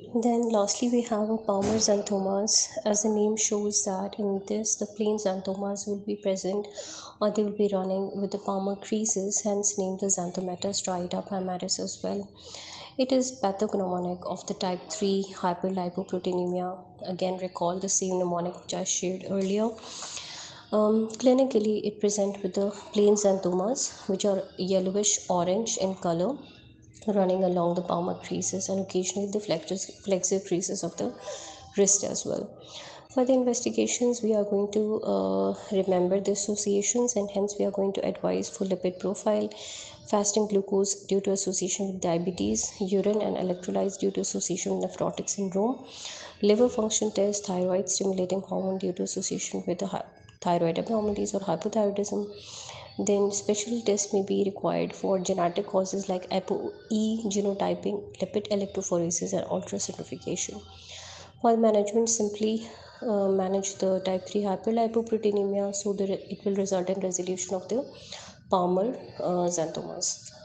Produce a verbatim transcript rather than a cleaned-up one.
Then lastly, we have a Palmer xanthomas. As the name shows that in this, the plain xanthomas will be present or they will be running with the palmar creases, hence named the Xanthomata striata palmaris as well. It is pathognomonic of the type three hyperlipoproteinemia. Again, recall the same mnemonic which I shared earlier. Um, clinically, it presents with the plain xanthomas, which are yellowish orange in color, running along the palmar creases and occasionally the flexor, flexor creases of the wrist as well. For the investigations, we are going to uh, remember the associations, and hence we are going to advise for lipid profile, fasting glucose due to association with diabetes, urine and electrolytes due to association with nephrotic syndrome, liver function test, thyroid stimulating hormone due to association with the thyroid abnormalities or hypothyroidism. Then special tests may be required for genetic causes like ApoE genotyping, lipid electrophoresis, and ultracentrifugation. For management, simply uh, manage the type three hyperlipoproteinemia so that it will result in resolution of the Palmer uh, xanthomas.